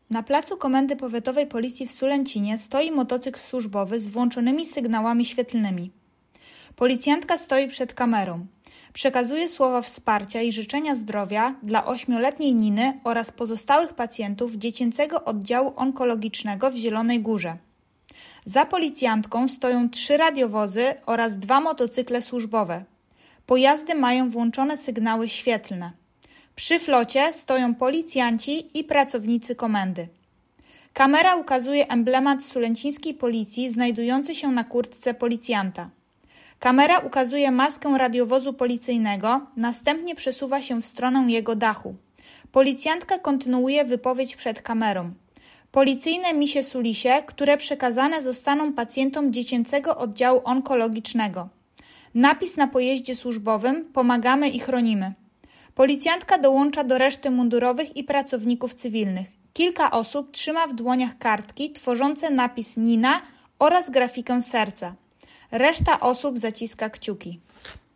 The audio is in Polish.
Na placu Komendy Powiatowej Policji w Sulęcinie stoi motocykl służbowy z włączonymi sygnałami świetlnymi. Policjantka stoi przed kamerą. Przekazuje słowa wsparcia i życzenia zdrowia dla 8-letniej Niny oraz pozostałych pacjentów Dziecięcego Oddziału Onkologicznego w Zielonej Górze. Za policjantką stoją 3 radiowozy oraz 2 motocykle służbowe. Pojazdy mają włączone sygnały świetlne. Przy flocie stoją policjanci i pracownicy komendy. Kamera ukazuje emblemat sulęcińskiej policji znajdujący się na kurtce policjanta. Kamera ukazuje maskę radiowozu policyjnego, następnie przesuwa się w stronę jego dachu. Policjantka kontynuuje wypowiedź przed kamerą. Policyjne misie sulisie, które przekazane zostaną pacjentom Dziecięcego Oddziału Onkologicznego. Napis na pojeździe służbowym: pomagamy i chronimy. Policjantka dołącza do reszty mundurowych i pracowników cywilnych. Kilka osób trzyma w dłoniach kartki tworzące napis Nina oraz grafikę serca. Reszta osób zaciska kciuki.